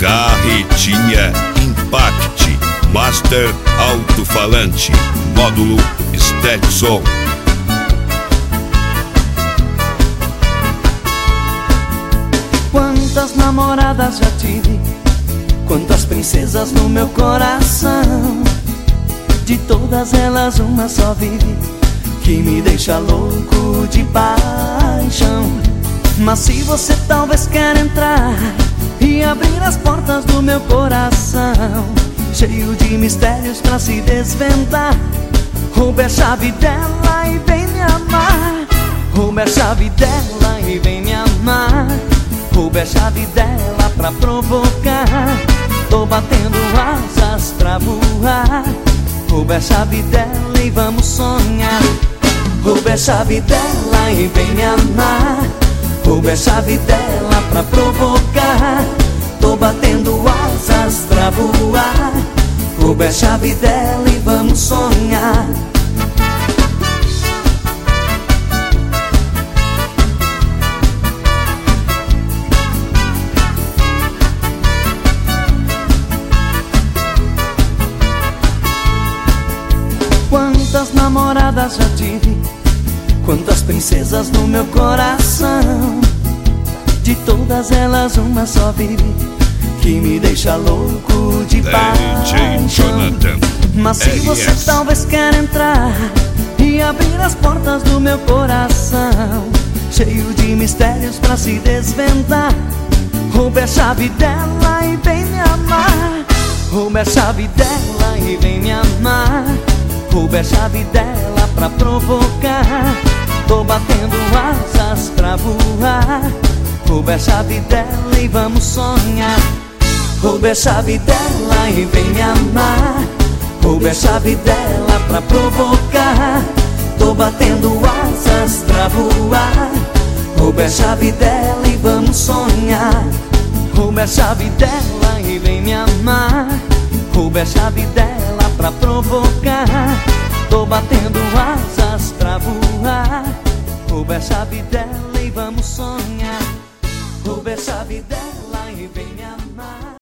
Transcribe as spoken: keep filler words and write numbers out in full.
Carretinha Impact Master Alto-Falante Módulo Stetson. Quantas namoradas já tive, quantas princesas no meu coração. De todas elas uma só vive, que me deixa louco de paixão. Mas se você talvez quer entrar e abrir as portas do meu coração, cheio de mistérios pra se desvendar, roube a chave dela e vem me amar. Roube a chave dela e vem me amar. Roube a chave dela pra provocar. Tô batendo asas pra voar. Roube a chave dela e vamos sonhar. Roube a chave dela e vem me amar. Roube a chave dela pra provocar. Tô batendo asas pra voar. Roube a chave dela e vamos sonhar. Quantas namoradas já tive, quantas princesas no meu coração. De todas elas uma só vive, que me deixa louco de paixão. Mas se você talvez quer entrar e abrir as portas do meu coração, cheio de mistérios pra se desvendar, roube a chave dela e vem me amar. Roube a chave dela e vem me amar. Roube a chave dela pra provocar. Tô batendo asas pra voar. Roube a chave dela e vamos sonhar. Roube a chave dela e vem me amar. Roube a chave dela pra provocar. Tô batendo asas pra voar. Roube a chave dela e vamos sonhar. Roube a chave dela e vem me amar. Roube a chave dela pra provocar. Tô batendo asas